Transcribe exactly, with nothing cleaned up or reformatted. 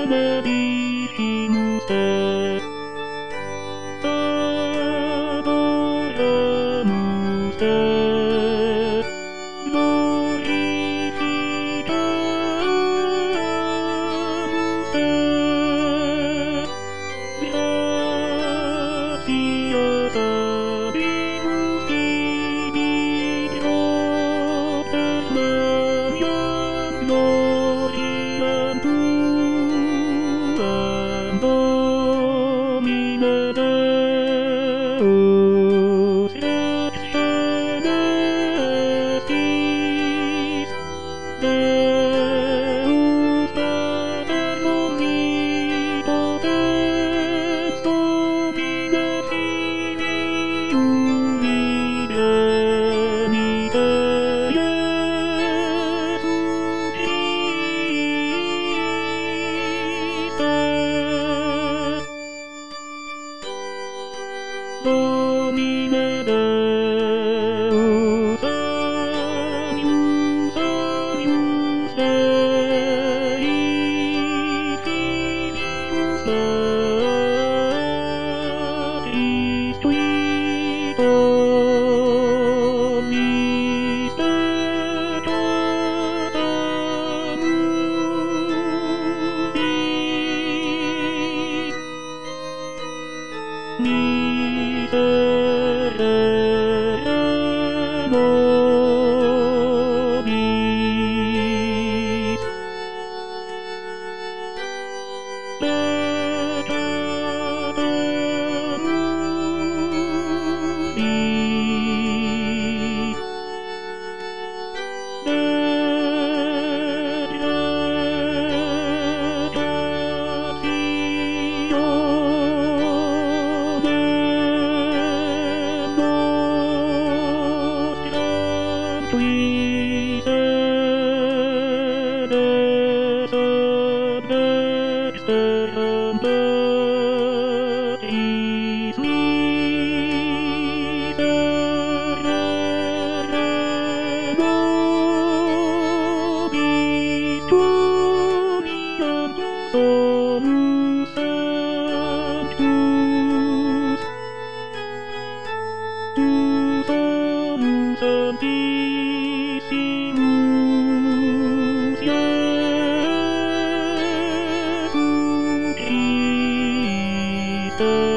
benedicimus te. Adoramus te. Glorificamus te. Gratias habemus tibi propter gloriam gloriam tuam Domine Deus ex celestis Deus Pater omnipotens Domine Filiumi Gemite Iesu Christe Domine Deus agnus agnus Dei filius Patris tui omnis peccata mundi miserere nobis peccata mundi Qui sedes ad dexteram Patris miserere nobis uniamus solus sanctus tu solus sanctissimus Iesu Christe